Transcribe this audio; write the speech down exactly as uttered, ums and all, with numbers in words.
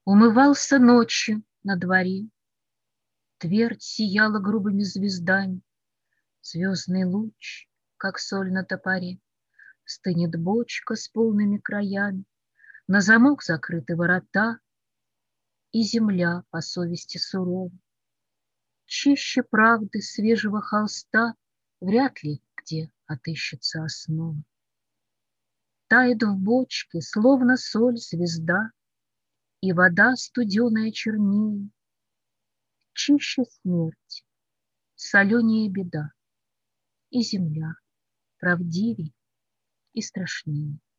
Умывался ночью на дворе, твердь сияла грубыми звездами, звездный луч, как соль на топоре, стынет бочка с полными краями, на замок закрыты ворота, и земля по совести сурова. Чище правды свежего холста вряд ли где отыщется основа. Тает в бочке, словно соль, звезда, и вода студеная чернее. Чище смерть, соленее беда, и земля правдивей и страшнее.